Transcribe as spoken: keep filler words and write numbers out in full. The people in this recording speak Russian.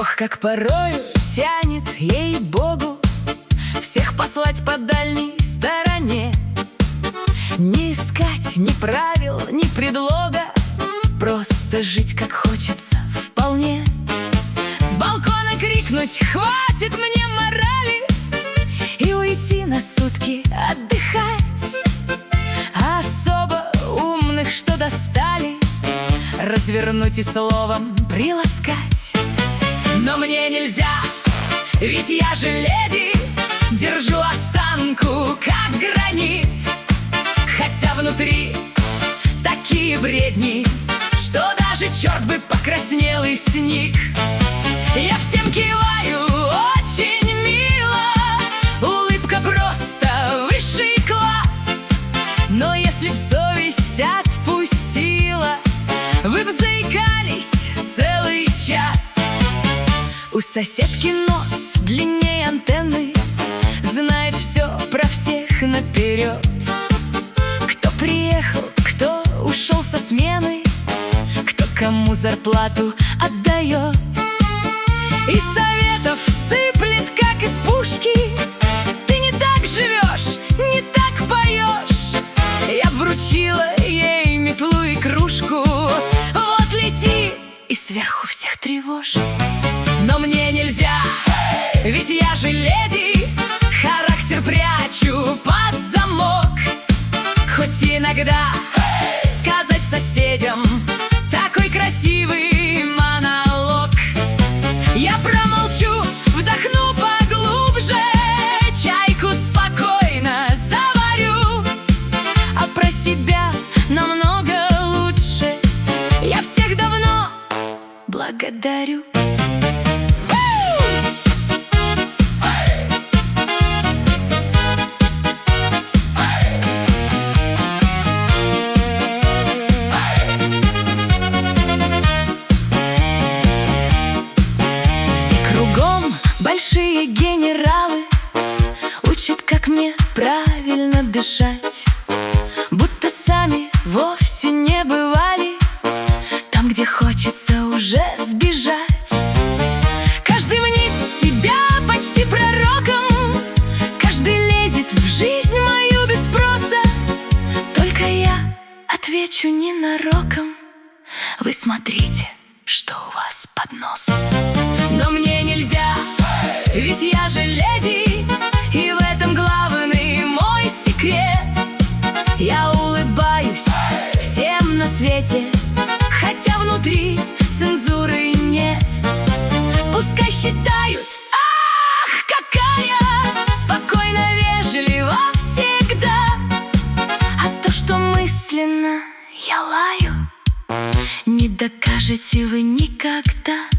Ох, как порою тянет, ей-богу, всех послать по дальней стороне. Не искать ни правил, ни предлога, просто жить как хочется вполне. С балкона крикнуть: хватит мне морали, и уйти на сутки отдыхать. А особо умных, что достали, развернуть и словом приласкать. Но мне нельзя, ведь я же леди, держу осанку, как гранит. Хотя внутри такие бредни, что даже черт бы покраснел и сник. Я всем киваю очень мило, улыбка просто высший класс. Но если б совесть отпустила, вы б заикались целый час. У соседки нос длиннее антенны, знает все про всех наперед. Кто приехал, кто ушел со смены, кто кому зарплату отдает. И советов сыплет, как из пушки: ты не так живешь, не так поешь. Я б вручила ей метлу и кружку: вот лети и сверху всех тревожь. Но мне нельзя, ведь я же леди, характер прячу под замок. Хоть иногда сказать соседям такой красивый монолог. Я промолчу, вдохну поглубже, чайку спокойно заварю. А про себя намного лучше я всех давно благодарю. Большие генералы учат, как мне правильно дышать, будто сами вовсе не бывали там, где хочется уже сбежать. Каждый мнит себя почти пророком, каждый лезет в жизнь мою без спроса. Только я отвечу ненароком: вы смотрите, что у вас под носом. Но мне нельзя, ведь я же леди, и в этом главный мой секрет. Я улыбаюсь всем на свете, хотя внутри цензуры нет. Пускай считают: ах, какая спокойно, вежливо всегда. А то, что мысленно я лаю, не докажете вы никогда.